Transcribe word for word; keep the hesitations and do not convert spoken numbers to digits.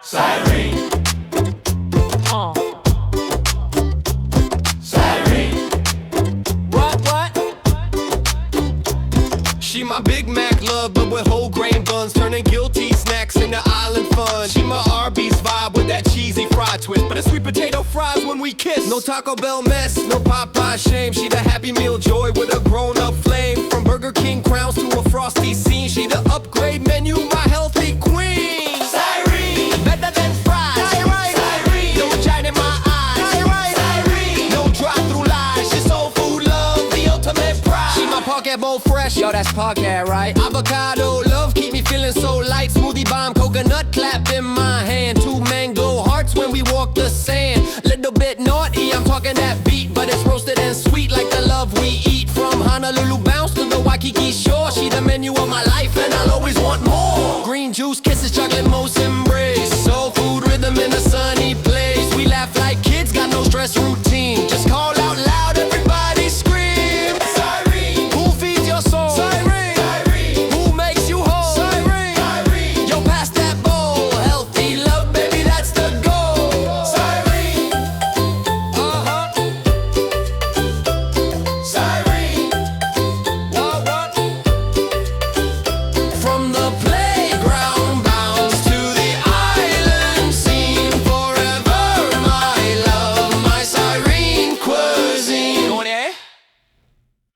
Siren. Uh. Siren. What, what? She my Big Mac love, but with whole grain buns, turning guilty snacks into island fun. She my Arby's vibe with that cheesy fry twist, but a sweet potato fries when we kiss. No Taco Bell mess, no Popeye shame. She the Happy Meal joy with a grown-up flame. From Burger King crowns to a frosty scene, she the upgrade menu, my healthy queen. Siren. Better than fries. Siren. No giant in my eyes. Siren. No drive-through lies. She soul food love, the ultimate prize. She my pocket bowl fresh, yo, that's pocket, right? Avocado love, keep me feeling so light. Smoothie bomb, coconut clap in my hand. Two mango hearts when we walk the sand. Little bit naughty, I'm talking that beat, but it's roasted and sweet like the love we eat. From Honolulu bounce to the Waikiki shore, she the menu of my life and I'll always want more. Green juice, kisses, chocolate mousse embrace. Soul food rhythm in a sunny place. We laugh like kids, got no stress routine. Just